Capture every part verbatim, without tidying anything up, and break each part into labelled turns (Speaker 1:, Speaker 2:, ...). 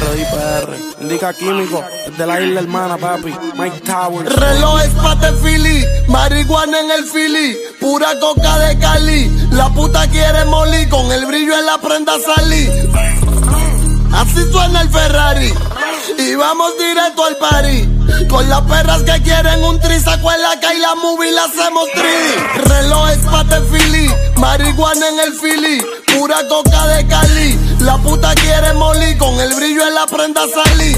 Speaker 1: Dímelo, I P R. Indica químico, de la isla hermana, papi. Mike Towers.
Speaker 2: Relojes pate Philly, marihuana en el Philly, pura coca de Cali. La puta quiere molly, con el brillo en la prenda salí. Así suena el Ferrari y vamos directo al party. Con las perras que quieren un tri, saco en la calle y la movie la hacemos tres D. Relojes pate Philly, marihuana en el Philly, pura coca de Cali. La puta quiere molly, con el brillo en la prenda salí.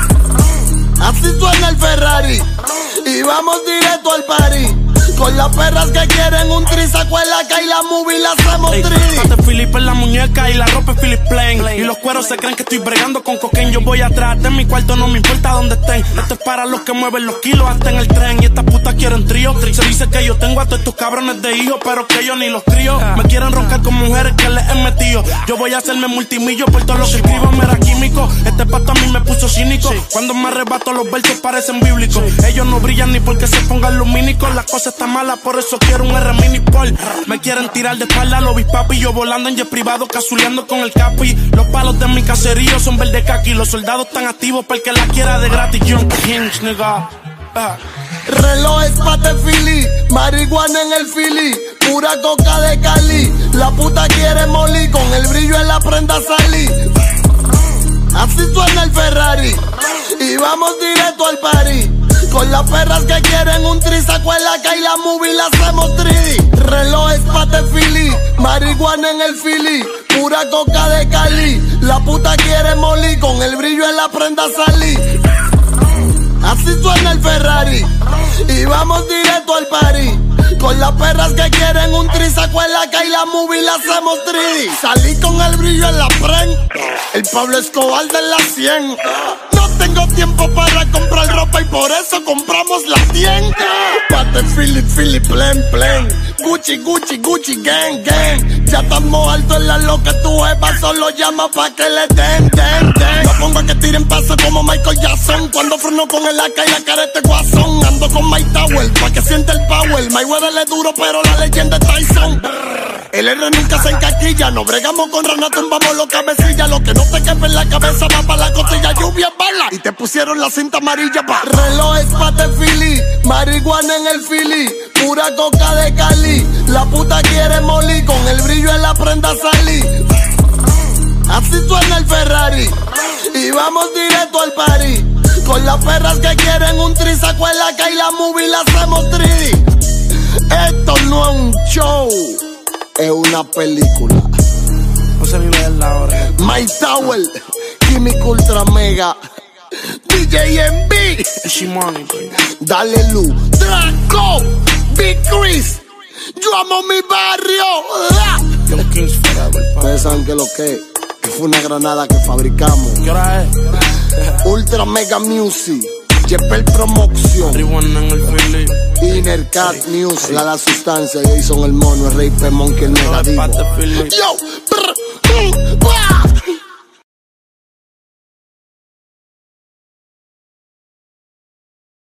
Speaker 2: Así suena el Ferrari y vamos directo al party. Con las perras que quieren un tri, saco en la calle y la movie la hacemos tres D.
Speaker 1: Pate Philip en la muñeca y la ropa es Philip Plain. Y los cueros se creen que estoy bregando con cocaine. Yo voy atrás de mi cuarto, no me importa dónde estén. Esto es para los que mueven los kilos hasta en el tren. Y estas putas quieren trío. Se dice que yo tengo a todos estos cabrones de hijos, pero que yo ni los crío. Me quieren roncar con mujeres que les he metido. Yo voy a hacerme multimillo por todo lo que escribo, me era químico. Este pato a mí me puso cínico. Cuando me arrebato los versos parecen bíblicos. Ellos no brillan ni porque se pongan lumínicos. La cosa está mala, por eso quiero un R mini Paul. Me quieren tirar de espalda, lo vi papi. Yo volando en jet privado, cazuleando con el capi. Los palos de mi caserío son verde kaki. Los soldados están activos para el que la quiera de gratis. John Kings, nigga. Ah.
Speaker 2: Relojes pate Philly, marihuana en el Philly, pura coca de Cali. La puta quiere molly, con el brillo en la prenda salí. Así suena el Ferrari y vamos directo al party. Con las perras que quieren un tri, saco en la calle y la movie la hacemos tres D. Relojes pate Philly, marihuana en el Philly, pura coca de Cali. La puta quiere molly, con el brillo en la prenda salí. Así suena el Ferrari y vamos directo al party. Con las perras que quieren un tri, saco en la calle y la movie la hacemos tres D. Salí con el brillo en la prenda, el Pablo Escobar de la cien. No tengo tiempo para comprar ropa y por eso compramos la tienda. Pate Philly, Philly, plen, plen, Gucci, Gucci, Gucci, gang, gang. Ya estamos altos en la loca, tu jeva solo llama pa' que le den, den, den. Yo pongo a que tiren paso como Michael Jackson. Cuando freno con el A K y la cara este guasón. Ando con Mike Tower pa' que siente el power. Mayweather le duro pero la leyenda es Tyson. El R nunca se encaquilla. No bregamos con rana, tumbamos los cabecillas. Lo que no te quepa en la cabeza va pa' la costilla. Lluvia bala y te pusieron la cinta amarilla pa'. Relojes pate Philly, marihuana en el Philly, pura coca de Cali. La puta quiere molly, con el brillo en la prenda salí. Así suena el Ferrari y vamos directo al party. Con las perras que quieren un tri, saco en la calle y la movie la hacemos tres D. Esto no es un show, es una película.
Speaker 1: No se vive de la hora.
Speaker 2: Mike Tower, Químico Ultra Mega, D J M B,
Speaker 1: Shimoni,
Speaker 2: Dale Lu, Draco, Big Chris. Yo amo mi barrio.
Speaker 1: John Kings forever.
Speaker 2: Ustedes saben que lo que, que fue una granada que fabricamos.
Speaker 1: ¿Qué hora es?
Speaker 2: Ultra Mega Music, Jepel Promoción,
Speaker 1: Marihuana en el Philly,
Speaker 2: Inner Cat Music, La La Sustancia, Jason el Mono, el Rey P Monkey, el Negativo.
Speaker 1: Pate Philly.
Speaker 2: Yo, brr, mm,